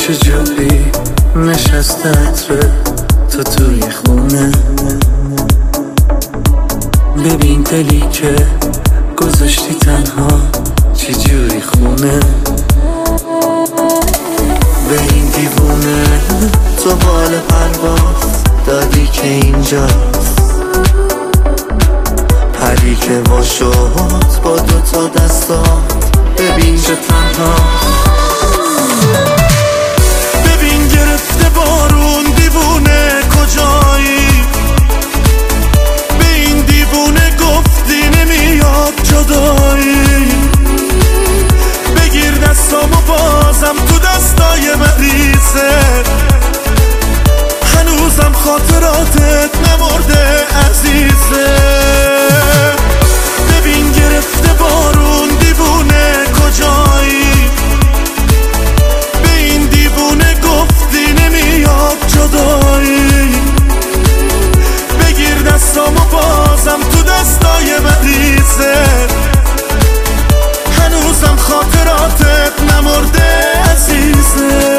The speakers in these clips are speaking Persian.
چجوری نشسته عطره تو توی خونه. ببین دلی که گذاشتی تنها چجوری خونه. به این دیوونه تو بال پرواز دادی که اینجاست. پری که وا شد با دوتا دستات ببین چه تنهاست. ببین گرفته بارون دیوونه کجایی. به این دیوونه گفتی نمیاد جدایی. بگیر دستامو بازم تو دستای مریضه. هنوزم خاطراتت نمرده عزیزه. ببین گرفته بارون دیوونه کجایی. به این دیوونه گفتی نمیاد جدایی. بگیر دستامو بازم تو دستای مریضه. هنوزم خاطراتت نمرده عزیزه.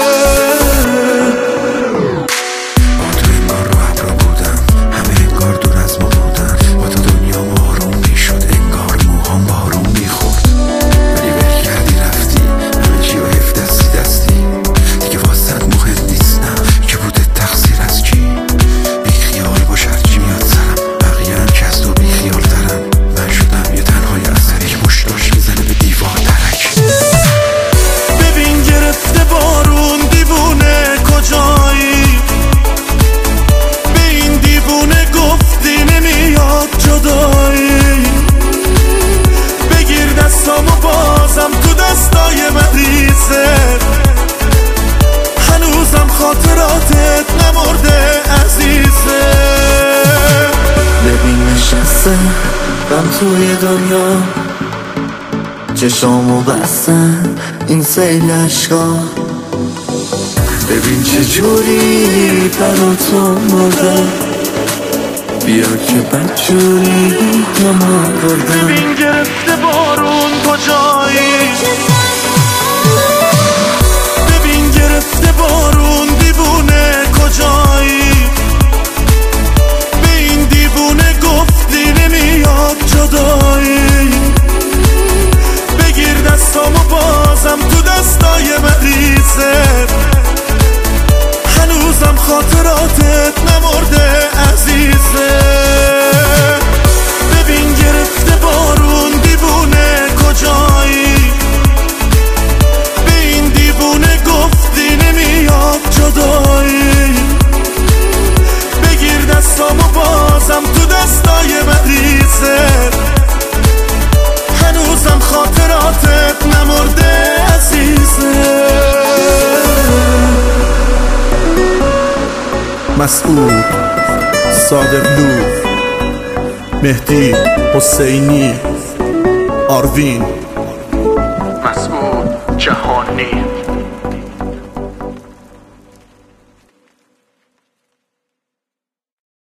هنوزم خاطراتت نمرده عزیزه. ببین نشسته غم توی دنیا. چشامو بستن این سیل عشقا. ببین چجوری برا تو مرده. بیا که بدجوری نما بردم. ببین گرفته بارون کجایی. ببین گرفته بارون دیوونه کجایی. به این دیوونه گفتی نمیاد جدایی. بگیر دستامو بازم تو دستای مریضه. هنوزم خاطراتت نمرده عزیزه. ببین گرفته بارون دیوونه کجایی. به این دیوونه گفتی نمیاد جدایی. بگیر دستامو بازم تو دستای مریضه. هنوزم خاطراتت نمرده عزیزه. مسعود، صادقلو، مهدی حسینی، آروین